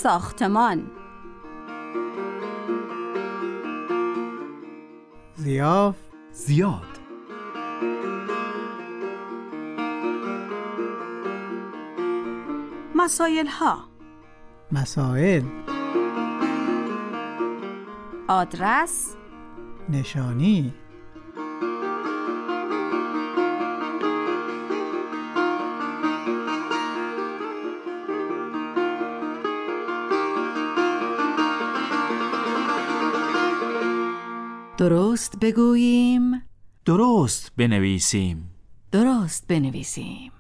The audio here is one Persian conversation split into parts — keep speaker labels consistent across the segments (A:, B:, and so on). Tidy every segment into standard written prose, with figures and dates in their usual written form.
A: ساختمان.
B: ضیاف،
C: زیاد.
A: مسائل ها.
B: مسائل،
A: آدرس،
B: نشانی،
D: درست بگوییم،
C: درست بنویسیم.
D: درست بنویسیم.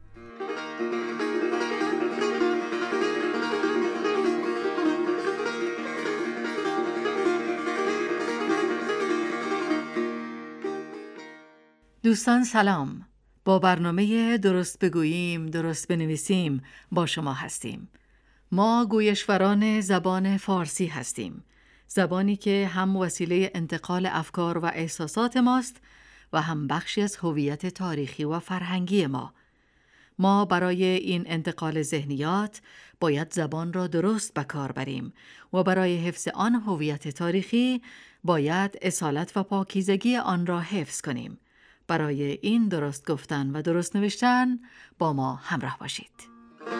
D: دوستان سلام. با برنامه درست بگوییم درست بنویسیم با شما هستیم. ما گویشوران زبان فارسی هستیم، زبانی که هم وسیله انتقال افکار و احساسات ماست و هم بخشی از هویت تاریخی و فرهنگی ما. ما برای این انتقال ذهنیات باید زبان را درست به کار بریم و برای حفظ آن هویت تاریخی باید اصالت و پاکیزگی آن را حفظ کنیم. برای این درست گفتن و درست نوشتن با ما همراه باشید.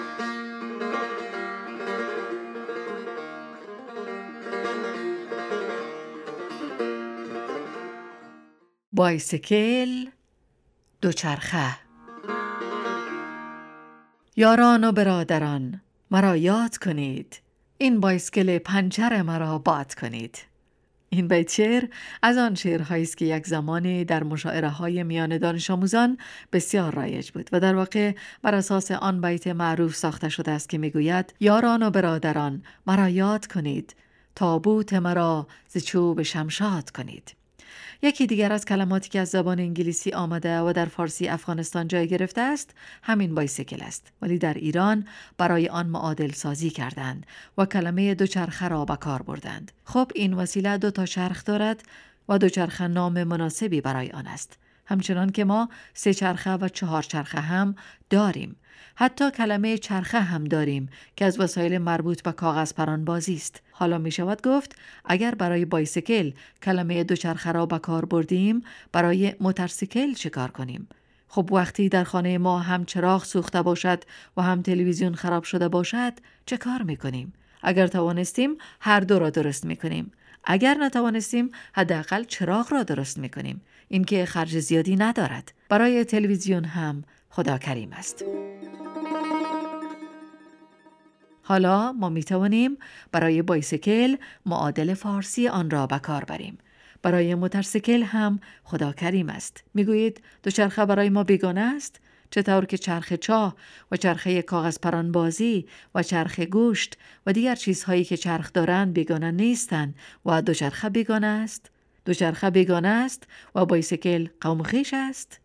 D: بایسکل، دوچرخه. یاران و برادران، مرا یاد کنید، این بایسکل پنچر مرا باد کنید. این بیت شعر از آن شعرهایی است که یک زمانی در مشاعره‌های میان دانش آموزان بسیار رایج بود و در واقع بر اساس آن بیت معروف ساخته شده است که میگوید یاران و برادران مرا یاد کنید، تابوت مرا ز چوب شمشاد کنید. یکی دیگر از کلماتی که از زبان انگلیسی آمده و در فارسی افغانستان جای گرفته است همین بایسکل است، ولی در ایران برای آن معادل سازی کردند و کلمه دوچرخه را به کار بردند. خب این وسیله 2 چرخ دارد و دوچرخه نام مناسبی برای آن است، همچنان که ما 3 چرخه و 4 چرخه هم داریم. حتی کلمه چرخه هم داریم که از وسایل مربوط به کاغذ پرانبازی است. حالا می شود گفت اگر برای بایسکل کلمه دوچرخه را به کار بردیم، برای موتورسیکل چه کار کنیم؟ خب وقتی در خانه ما هم چراغ سوخته باشد و هم تلویزیون خراب شده باشد چه کار می کنیم؟ اگر توانستیم هر دو را درست می کنیم. اگر نتوانستیم حداقل چراغ را درست می کنیم. این که خرج زیادی ندارد. برای تلویزیون هم خدا کریم است. حالا ما می توانیم برای بایسکل معادل فارسی آن را به کار بریم. برای موتورسیکل هم خدا کریم است. می گویید دوچرخه برای ما بیگانه است؟ چطور که چرخ چاه و چرخه کاغذ پرانبازی و چرخ گوشت و دیگر چیزهایی که چرخ دارند بیگانه نیستند و دوچرخه بیگانه است؟ دوچرخه بیگانه است و بایسکل قوم خویش است؟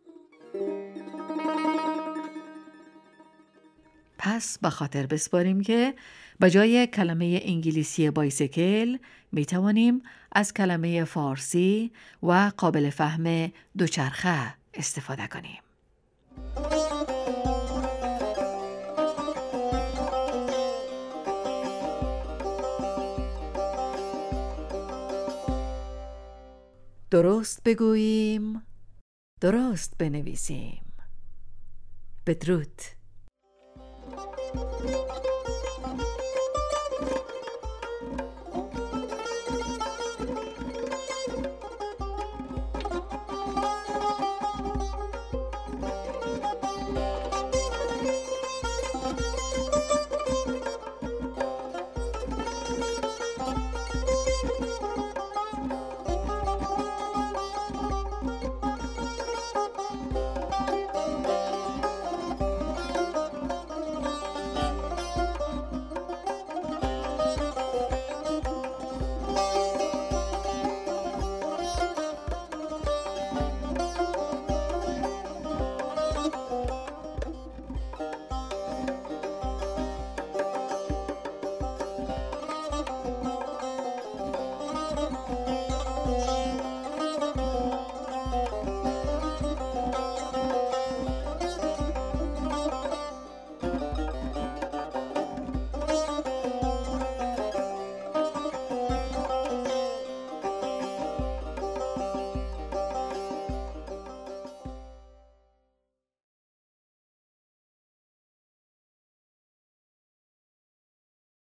D: پس به خاطر بسپاریم که به جای کلمه انگلیسی بایسکل می توانیم از کلمه فارسی و قابل فهم دوچرخه استفاده کنیم. درست بگوییم، درست بنویسیم. بدرود.